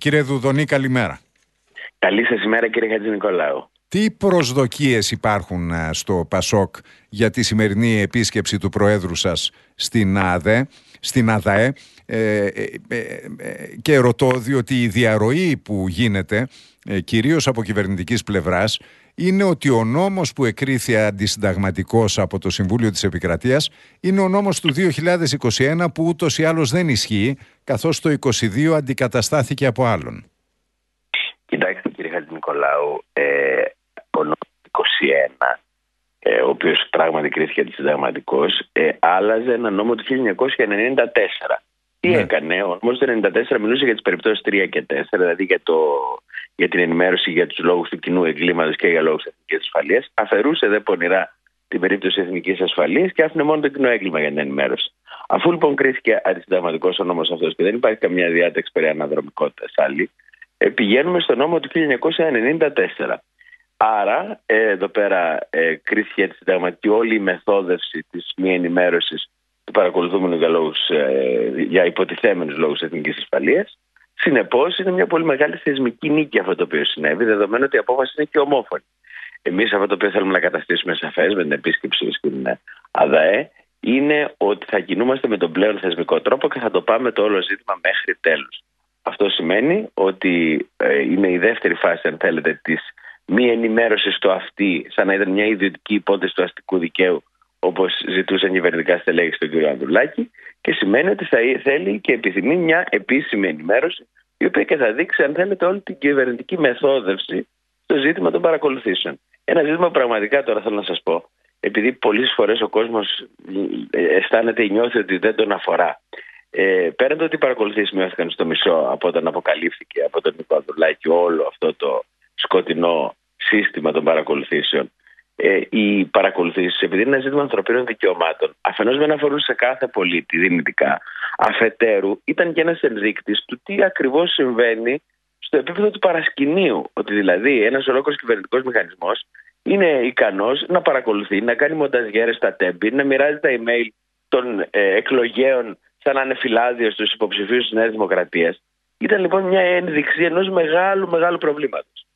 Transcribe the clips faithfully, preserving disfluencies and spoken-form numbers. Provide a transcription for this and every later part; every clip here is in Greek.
Κύριε Δουδονή, καλημέρα. Καλή σας ημέρα, κύριε Χατζηνικολάου. Τι προσδοκίες υπάρχουν στο ΠΑΣΟΚ για τη σημερινή επίσκεψη του Προέδρου σας στην ΑΔΕ, στην ΑΔΑΕ, ε, ε, ε, ε, και ρωτώ διότι η διαρροή που γίνεται ε, κυρίως από κυβερνητικής πλευράς είναι ότι ο νόμος που εκρίθη αντισυνταγματικός από το Συμβούλιο της Επικρατείας είναι ο νόμος του δύο χιλιάδες είκοσι ένα που ούτως ή άλλως δεν ισχύει, καθώς το είκοσι δύο αντικαταστάθηκε από άλλον. Κοιτάξτε, κύριε Χατζηνικολάου, ε, ο νόμος είκοσι ένα, ε, ο οποίος πράγματι κρίθηκε αντισυνταγματικός, ε, άλλαζε ένα νόμο του χίλια εννιακόσια ενενήντα τέσσερα. Τι ναι. έκανε, ο νόμος του ενενήντα τέσσερα μιλούσε για τις περιπτώσεις τρία και τέσσερα, δηλαδή για, το, για την ενημέρωση για τους λόγους του κοινού εγκλήματος και για λόγους εθνικής ασφαλείας. Αφαιρούσε δε πονηρά την περίπτωση εθνικής ασφαλείας και άφηνε μόνο το κοινό έγκλημα για την ενημέρωση. Αφού λοιπόν κρίθηκε αντισυνταγματικός ο νόμος αυτός και δεν υπάρχει καμία διάταξη περί αναδρομικότητας άλλη, ε, πηγαίνουμε στο νόμο του χίλια εννιακόσια ενενήντα τέσσερα. Άρα, ε, εδώ πέρα ε, κρίθηκε αντισυνταγματική όλη η μεθόδευση της μη ενημέρωσης του παρακολουθούμενου για, λόγους, ε, για υποτιθέμενους λόγους εθνικής ασφαλείας. Συνεπώς, είναι μια πολύ μεγάλη θεσμική νίκη αυτό το οποίο συνέβη, δεδομένου ότι η απόφαση είναι και ομόφωνη. Εμείς αυτό το οποίο θέλουμε να καταστήσουμε σαφές με την επίσκεψη στην ΑΔΑΕ είναι ότι θα κινούμαστε με τον πλέον θεσμικό τρόπο και θα το πάμε το όλο ζήτημα μέχρι τέλους. Αυτό σημαίνει ότι ε, είναι η δεύτερη φάση, αν θέλετε, της μη ενημέρωση στο αυτή, σαν να ήταν μια ιδιωτική υπόθεση του αστικού δικαίου, όπως ζητούσαν κυβερνητικά στελέχη στον κύριο Ανδρουλάκη, και σημαίνει ότι θα θέλει και επιθυμεί μια επίσημη ενημέρωση, η οποία και θα δείξει, αν θέλετε, όλη την κυβερνητική μεθόδευση στο ζήτημα των παρακολουθήσεων. Ένα ζήτημα πραγματικά, τώρα θέλω να σας πω, επειδή πολλές φορές ο κόσμος αισθάνεται ή νιώθει ότι δεν τον αφορά. Ε, πέραν το ότι οι παρακολουθήσεις μειώθηκαν στο μισό από όταν αποκαλύφθηκε από τον Νίκο Ανδρουλάκη όλο αυτό το σκοτεινό σύστημα των παρακολουθήσεων, ε, οι παρακολουθήσεις, επειδή είναι ένα ζήτημα ανθρωπίνων δικαιωμάτων, αφενός δεν αφορούν σε κάθε πολίτη δυνητικά, αφετέρου ήταν και ένας ενδείκτης του τι ακριβώς συμβαίνει στο επίπεδο του παρασκηνίου. Ότι δηλαδή ένας ολόκληρος κυβερνητικός μηχανισμός είναι ικανός να παρακολουθεί, να κάνει μονταζιέρες στα τέμπη, να μοιράζει τα email των ε, εκλογέων σαν να είναι φυλάδιο στους υποψηφίους της Νέας Δημοκρατίας. Ήταν λοιπόν μια ένδειξη ενός μεγάλου μεγάλου προβλήματος.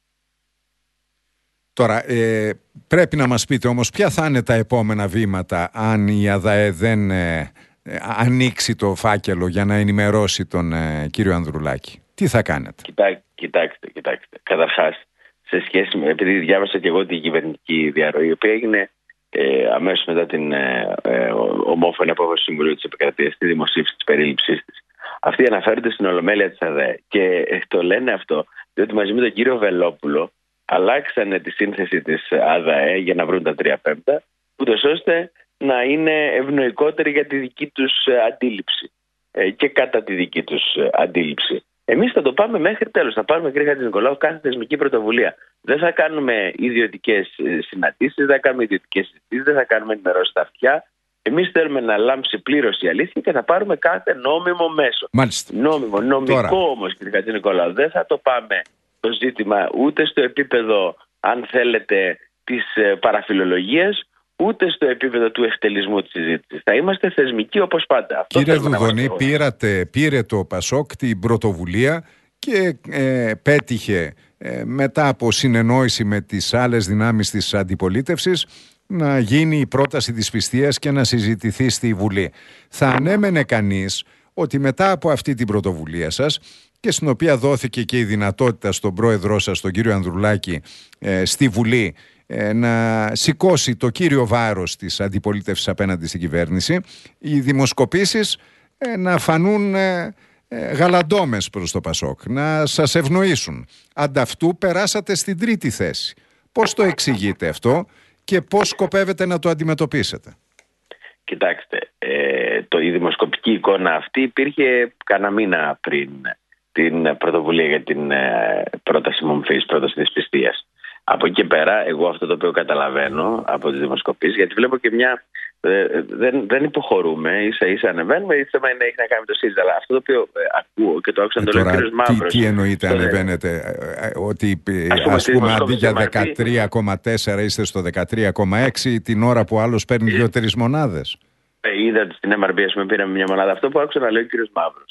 Τώρα, ε, πρέπει να μας πείτε όμως ποια θα είναι τα επόμενα βήματα αν η ΑΔΑΕ δεν ε, ε, ανοίξει το φάκελο για να ενημερώσει τον ε, κύριο Ανδρουλάκη. Τι θα κάνετε? Κοιτά, κοιτάξτε, κοιτάξτε. Καταρχάς, σε σχέση με, επειδή διάβασα και εγώ την κυβερνητική διαρροή, η οποία έγινε ε, αμέσως μετά την ε, ε, ομόφωνη απόφαση του Συμβουλίου της Επικρατείας, τη δημοσίευση της περίληψής της. Αυτοί αναφέρονται στην Ολομέλεια της ΑΔΑΕ και ε, το λένε αυτό διότι μαζί με τον κύριο Βελόπουλο αλλάξανε τη σύνθεση της ΑΔΑΕ για να βρουν τα τρία πέμπτα, ούτως ώστε να είναι ευνοϊκότερη για τη δική τους αντίληψη ε, και κατά τη δική τους αντίληψη. Εμείς θα το πάμε μέχρι τέλος. Θα πάρουμε, κύριε Χατζηνικολάου, κάθε θεσμική πρωτοβουλία. Δεν θα κάνουμε ιδιωτικές συναντήσεις, δεν θα κάνουμε ιδιωτικές συζητήσεις, δεν θα κάνουμε ενημερώσεις στα αυτιά. Εμείς θέλουμε να λάμψει πλήρως η αλήθεια και θα πάρουμε κάθε νόμιμο μέσο. Μάλιστα. Νόμιμο, νομικό Τώρα. Όμως, κύριε Χατζηνικολάου, δεν θα το πάμε το ζήτημα ούτε στο επίπεδο, αν θέλετε, της παραφιλολογίας, ούτε στο επίπεδο του ευτελισμού της συζήτησης. Θα είμαστε θεσμικοί όπως πάντα. Αυτό Κύριε Δουδονή, πήρατε, πήρε το ΠΑΣΟΚ την πρωτοβουλία και ε, πέτυχε ε, μετά από συνεννόηση με τις άλλες δυνάμεις της αντιπολίτευσης να γίνει η πρόταση της πιστείας και να συζητηθεί στη Βουλή. Θα ανέμενε κανείς ότι μετά από αυτή την πρωτοβουλία σας, και στην οποία δόθηκε και η δυνατότητα στον πρόεδρό σας, τον κύριο Ανδρουλάκη, ε, στη Βουλή ε, να σηκώσει το κύριο βάρος της αντιπολίτευσης απέναντι στην κυβέρνηση, οι δημοσκοπήσεις ε, να φανούν ε, ε, γαλαντόμες προς το ΠΑΣΟΚ, να σας ευνοήσουν. Ανταυτού περάσατε στην τρίτη θέση. Πώς το εξηγείτε αυτό και πώς σκοπεύετε να το αντιμετωπίσετε? Κοιτάξτε, ε, το, η δημοσκοπική εικόνα αυτή υπήρχε κανένα μήνα πριν την πρωτοβουλία για την ε, πρόταση μομφής, πρόταση της πιστείας. Από εκεί πέρα, εγώ αυτό το οποίο καταλαβαίνω από τις δημοσκοπήσεις, γιατί βλέπω και μια. Ε, δεν, δεν υποχωρούμε, ίσα ίσα ανεβαίνουμε, ή θέμα είναι, έχει να κάνει με το ΣΥΡΙΖΑ. Αλλά αυτό το οποίο ε, ακούω και το άκουσα να το λέει ο κ. Μαύρος. Τι, τι εννοείται το ανεβαίνετε, ε, ότι ας πούμε αντί για δεκατρία κόμμα τέσσερα είστε στο δεκατρία κόμμα έξι την ώρα που άλλος παίρνει δύο-τρεις μονάδες? Ε, είδα στην εμ αρ μπι, ας πούμε, πήραμε μια μονάδα. Αυτό που άκουσα να λέει ο κ. Μαύρος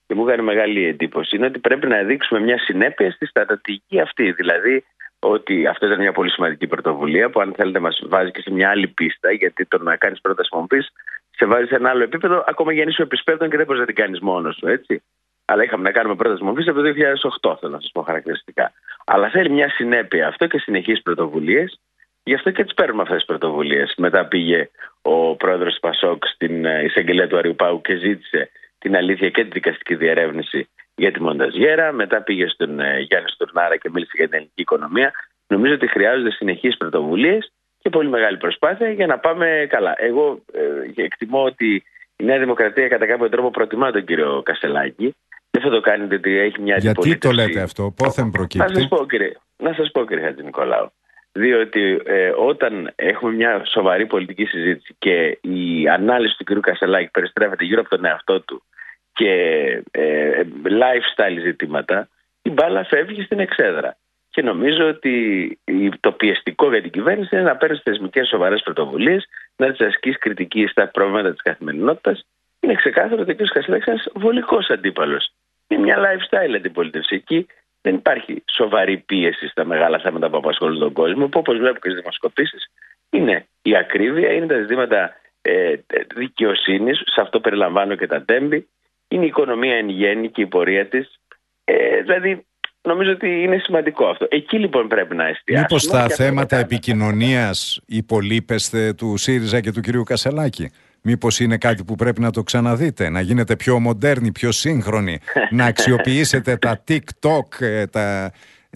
και μου έκανε μεγάλη εντύπωση είναι ότι πρέπει να δείξουμε μια συνέπεια στη στρατηγική αυτή. Δηλαδή ότι αυτό ήταν μια πολύ σημαντική πρωτοβουλία που αν θέλετε μας βάζει και σε μια άλλη πίστα, γιατί το να κάνεις πρόταση μορφής σε βάζει σε ένα άλλο επίπεδο, ακόμα και αν είσαι επισπεύδων και δεν μπορείς να την κάνεις μόνος σου, έτσι. Αλλά είχαμε να κάνουμε πρόταση μορφής από το δύο χιλιάδες οκτώ, θέλω να σας πω χαρακτηριστικά. Αλλά θέλει μια συνέπεια αυτό και συνεχείς πρωτοβουλίες, γι' αυτό και τις παίρνουμε αυτές τις πρωτοβουλίες. Μετά πήγε ο πρόεδρος της Πασόκ στην εισαγγελία του Αριουπάγου και ζήτησε την αλήθεια και τη δικαστική διερεύνηση για τη Μονταζιέρα. Μετά πήγε στον Γιάννη Στουρνάρα και μίλησε για την ελληνική οικονομία. Νομίζω ότι χρειάζονται συνεχείς πρωτοβουλίες και πολύ μεγάλη προσπάθεια για να πάμε καλά. Εγώ ε, εκτιμώ ότι η Νέα Δημοκρατία κατά κάποιο τρόπο προτιμά τον κύριο Κασσελάκη. Δεν θα το κάνετε ότι έχει μια αντιπολίτευση. Γιατί το λέτε αυτό, πόθεν προκύπτει? Να σας πω κύριε, να σας πω, κύριε Χατζηνικολάου. Διότι ε, όταν έχουμε μια σοβαρή πολιτική συζήτηση και η ανάλυση του κύριου Κασσελάκη περιστρέφεται γύρω από τον εαυτό του και ε, lifestyle ζητήματα, η μπάλα φεύγει στην εξέδρα. Και νομίζω ότι το πιεστικό για την κυβέρνηση είναι να παίρνει θεσμικές σοβαρές πρωτοβουλίες, να τις ασκείς κριτική στα προβλήματα της καθημερινότητας. Είναι ξεκάθαρο ότι ο κ. Κασσελάκης είναι ένας βολικός αντίπαλος. Είναι μια lifestyle αντιπολίτευση. Εκεί δεν υπάρχει σοβαρή πίεση στα μεγάλα θέματα που απασχολούν τον κόσμο, που όπως βλέπω και στις δημοσκοπήσεις είναι η ακρίβεια, είναι τα ζητήματα ε, δικαιοσύνης, σε αυτό περιλαμβάνω και τα τέμπη, είναι η οικονομία εν γέννη και η πορεία της. Ε, δηλαδή, νομίζω ότι είναι σημαντικό αυτό. Εκεί λοιπόν πρέπει να εστιάσουμε. Μήπως τα θέματα επικοινωνίας υπολείπεστε του ΣΥΡΙΖΑ και του κυρίου Κασσελάκη? Μήπως είναι κάτι που πρέπει να το ξαναδείτε, να γίνετε πιο μοντέρνοι, πιο σύγχρονοι, να αξιοποιήσετε τα TikTok, τα,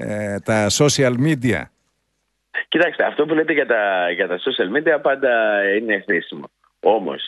τα social media? Κοιτάξτε, αυτό που λέτε για τα, για τα social media πάντα είναι χρήσιμο. Όμως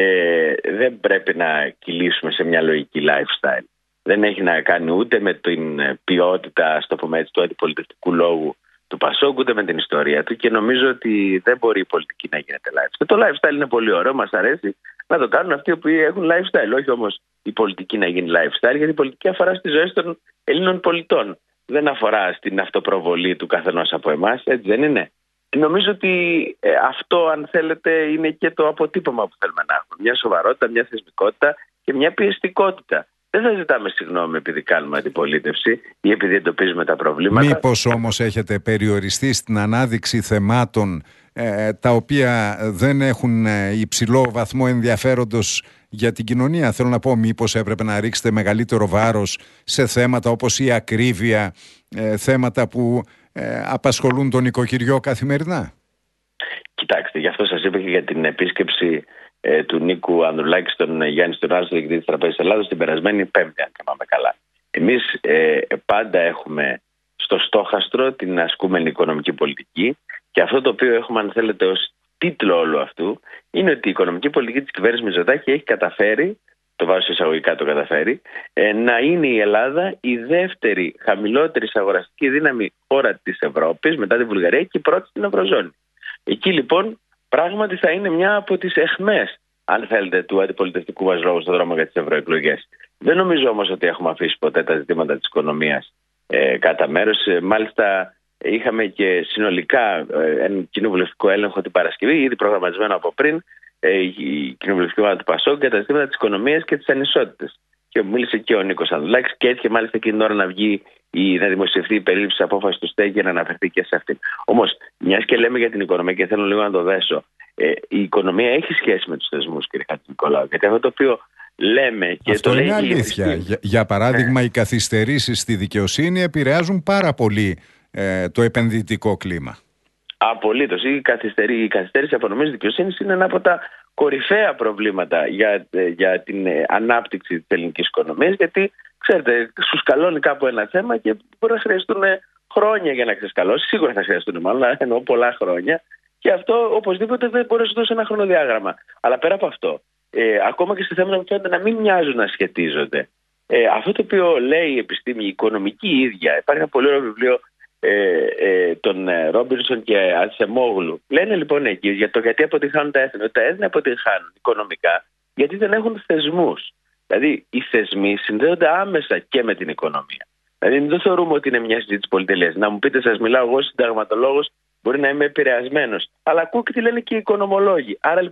ε, δεν πρέπει να κυλήσουμε σε μια λογική lifestyle. Δεν έχει να κάνει ούτε με την ποιότητα, ας το πούμε έτσι, του αντιπολιτευτικού λόγου του Πασόκ, ούτε με την ιστορία του, και νομίζω ότι δεν μπορεί η πολιτική να γίνεται lifestyle. Το lifestyle είναι πολύ ωραίο, μας αρέσει να το κάνουν αυτοί που έχουν lifestyle, όχι όμως η πολιτική να γίνει lifestyle, γιατί η πολιτική αφορά στις ζωές των Ελλήνων πολιτών. Δεν αφορά στην αυτοπροβολή του καθενός από εμάς, έτσι δεν είναι? Νομίζω ότι ε, αυτό, αν θέλετε, είναι και το αποτύπωμα που θέλουμε να έχουμε. Μια σοβαρότητα, μια θεσμικότητα και μια πιεστικότητα. Δεν θα ζητάμε συγγνώμη επειδή κάνουμε αντιπολίτευση ή επειδή εντοπίζουμε τα προβλήματα. Μήπως όμως έχετε περιοριστεί στην ανάδειξη θεμάτων ε, τα οποία δεν έχουν ε, υψηλό βαθμό ενδιαφέροντος για την κοινωνία? Θέλω να πω, μήπως έπρεπε να ρίξετε μεγαλύτερο βάρος σε θέματα όπως η ακρίβεια, ε, θέματα που ε, απασχολούν τον νοικοκυριό καθημερινά? Κοιτάξτε, γι' αυτό σας είπα και για την επίσκεψη ε, του Νίκου Ανδρουλάκη στον Γιάννη Στουρνάρα, στο διοικητή της Τραπέζης Ελλάδος, την περασμένη Πέμπτη, αν θυμάμαι καλά. Εμείς ε, πάντα έχουμε στο στόχαστρο την ασκούμενη οικονομική πολιτική, και αυτό το οποίο έχουμε, αν θέλετε, ως τίτλο όλου αυτού είναι ότι η οικονομική πολιτική της κυβέρνησης Μητσοτάκη έχει καταφέρει, το βάζω σε εισαγωγικά το καταφέρει, ε, να είναι η Ελλάδα η δεύτερη χαμηλότερη αγοραστική δύναμη χώρα της Ευρώπης μετά τη Βουλγαρία και η πρώτη στην Ευρωζώνη. Εκεί λοιπόν πράγματι θα είναι μια από τις αιχμές, αν θέλετε, του αντιπολιτευτικού μας λόγου στον δρόμο για τις ευρωεκλογές. Δεν νομίζω όμως ότι έχουμε αφήσει ποτέ τα ζητήματα της οικονομίας ε, κατά μέρος. Ε, μάλιστα είχαμε και συνολικά ε, ένα κοινοβουλευτικό έλεγχο την Παρασκευή, ήδη προγραμματισμένο από πριν, ε, η κοινοβουλευτική ομάδα του Πασόκ για τα ζητήματα της οικονομίας και της ανισότητας. Και μίλησε και ο Νίκος Ανδρουλάκης και έτυχε μάλιστα εκείνη την ώρα να βγει ή να δημοσιευτεί η περίληψη της απόφασης του ΣΤΕΚ για να αναφερθεί και σε αυτήν. Όμως, μιας και λέμε για την οικονομία και θέλω λίγο να το δέσω, ε, η οικονομία έχει σχέση με τους θεσμούς, κύριε Χατζηνικολάου. Γιατί αυτό το οποίο λέμε και αυτό το είναι λέει αλήθεια. Για, για παράδειγμα, ναι. οι καθυστερήσεις στη δικαιοσύνη επηρεάζουν πάρα πολύ ε, το επενδυτικό κλίμα. Απολύτως. Η, καθυστερή, η καθυστέρηση απονομής δικαιοσύνης είναι ένα από τα κορυφαία προβλήματα για, για την ανάπτυξη της ελληνικής οικονομίας, γιατί ξέρετε, σου σκαλώνει κάπου ένα θέμα και μπορεί να χρειαστούν χρόνια για να ξεσκαλώσει. Σίγουρα θα χρειαστούν, μάλλον, εννοώ πολλά χρόνια. Και αυτό οπωσδήποτε δεν μπορεί να σου δώσει ένα χρονοδιάγραμμα. Αλλά πέρα από αυτό, ε, ακόμα και σε θέματα που φαίνεται να μην μοιάζουν να σχετίζονται, ε, αυτό το οποίο λέει η επιστήμη, η οικονομική ίδια, υπάρχει ένα πολύ ωραίο βιβλίο ε, ε, των Ρόμπινσον και Ατσεμόγλου. Λένε λοιπόν εκεί για το γιατί αποτυγχάνουν τα έθνη. Ότι τα έθνη αποτυγχάνουν οικονομικά γιατί δεν έχουν θεσμούς. Δηλαδή, οι θεσμοί συνδέονται άμεσα και με την οικονομία. Δηλαδή, δεν θεωρούμε ότι είναι μια συζήτηση πολυτελείας. Να μου πείτε, σας μιλάω εγώ συνταγματολόγος, μπορεί να είμαι επηρεασμένος. Αλλά ακούω και τι λένε και οι οικονομολόγοι. Άρα λοιπόν,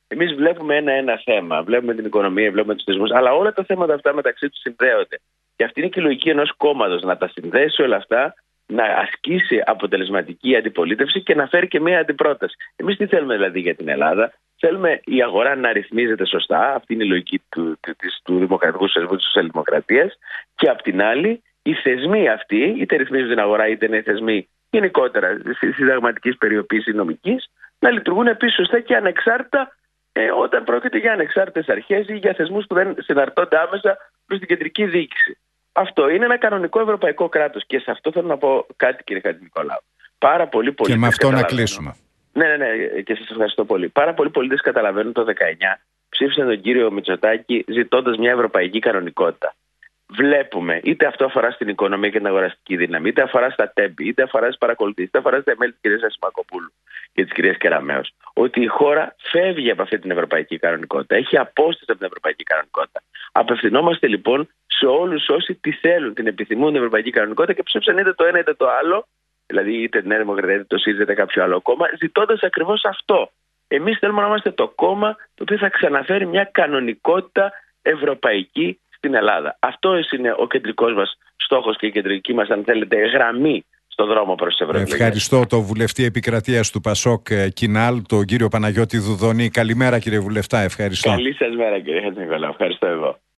Εμείς βλέπουμε ένα-ένα θέμα. Βλέπουμε την οικονομία, βλέπουμε τους θεσμούς, αλλά όλα τα θέματα αυτά μεταξύ τους συνδέονται. Και αυτή είναι και η λογική ενός κόμματος, να τα συνδέσει όλα αυτά, να ασκήσει αποτελεσματική αντιπολίτευση και να φέρει και μια αντιπρόταση. Εμείς τι θέλουμε δηλαδή για την Ελλάδα? Θέλουμε η αγορά να ρυθμίζεται σωστά. Αυτή είναι η λογική του, του, του δημοκρατικού θεσμού της σοσιαλδημοκρατίας. Και απ' την άλλη, οι θεσμοί αυτοί, είτε ρυθμίζουν την αγορά, είτε είναι θεσμοί γενικότερα συνταγματικής περιοποίησης νομικής, να λειτουργούν επίσης σωστά και ανεξάρτητα ε, όταν πρόκειται για ανεξάρτητες αρχές ή για θεσμούς που δεν συναρτώνται άμεσα προς την κεντρική διοίκηση. Αυτό είναι ένα κανονικό ευρωπαϊκό κράτος και σε αυτό θέλω να πω κάτι, κύριε Χατζηνικολάου. Πάρα πολλοί πολίτες. Και με αυτό να κλείσουμε. Ναι, ναι, ναι, και σας ευχαριστώ πολύ. Πάρα πολλοί πολίτες καταλαβαίνουν το δεκαεννιά, ψήφισαν τον κύριο Μητσοτάκη ζητώντας μια ευρωπαϊκή κανονικότητα. Βλέπουμε, είτε αυτό αφορά στην οικονομία και την αγοραστική δύναμη, είτε αφορά στα τέμπη, είτε αφορά στις παρακολουθήσεις, είτε αφορά στα μέλη της κυρίας Ασημακοπούλου και της κυρίας Κεραμέως, ότι η χώρα φεύγει από αυτή την ευρωπαϊκή κανονικότητα. Έχει απόσταση από την ευρωπαϊκή κανονικότητα. Απευθυνόμαστε λοιπόν σε όλους όσοι τη θέλουν, την επιθυμούν την ευρωπαϊκή κανονικότητα και ψήφισαν είτε το ένα είτε το άλλο, δηλαδή είτε την Νέα Δημοκρατία είτε το ΣΥΡΙΖΑ είτε κάποιο άλλο κόμμα, ζητώντας ακριβώς αυτό. Εμείς θέλουμε να είμαστε το κόμμα το οποίο θα ξαναφέρει μια κανονικότητα ευρωπαϊκή στην Ελλάδα. Αυτό είναι ο κεντρικός μας στόχος και η κεντρική μας, αν θέλετε, γραμμή στον δρόμο προς τις ευρωεκλογές. Ευχαριστώ τον βουλευτή επικρατείας του Πασόκ Κινάλ, τον κύριο Παναγιώτη Δουδονή. Καλημέρα, κύριε βουλευτά, ευχαριστώ. Καλή σας μέρα, κύριε Χατζηνικολάου. Ευχαριστώ εγώ.